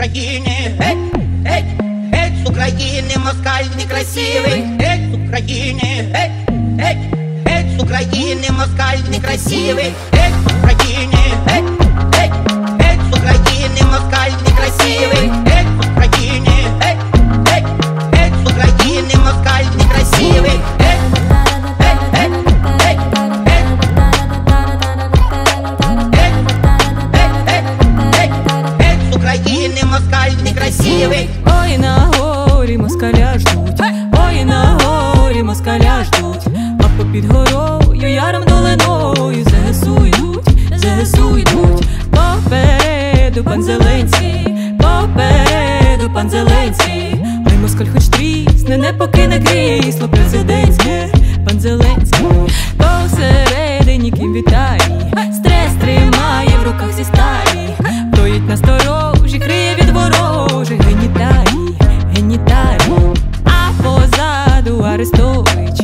України, геть з України, москаль некрасивий, геть з України, геть з України, москаль некрасивий, геть з України, геть з України, москаль некрасивий, геть з України, геть з України, москаль некрасивий, москаль некрасивий. Ой, на горі москаля ждуть, ой, на горі москаля ждуть, а попід горою, яром долиною ЗСУ йдуть, попереду пан Зеленський, попереду пан Зеленський, ой, москаль хоч трісне, не покине крісло президентське, пан Зеленський, посередині ким вітає, стрес тримає в руках зі сталі, стоїть насторожі, криє від ворожих геніталій, а позаду Арестович,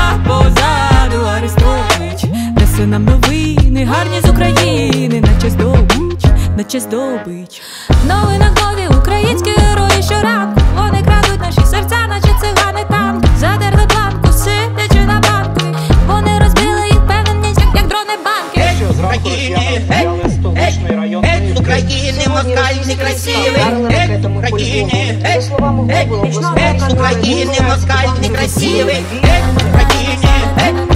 несе нам новини, гарні з України, наче здобич. В новинах нові українські герої щоранку, вони крадуть наші серця, наче цигани танки, задерли планку, сидячи на банку, вони розбили їх певненість, як дрони банки. Геть з України, геть з України, москаль некрасивий, геть з України, геть з України, москаль некрасивий, геть з України,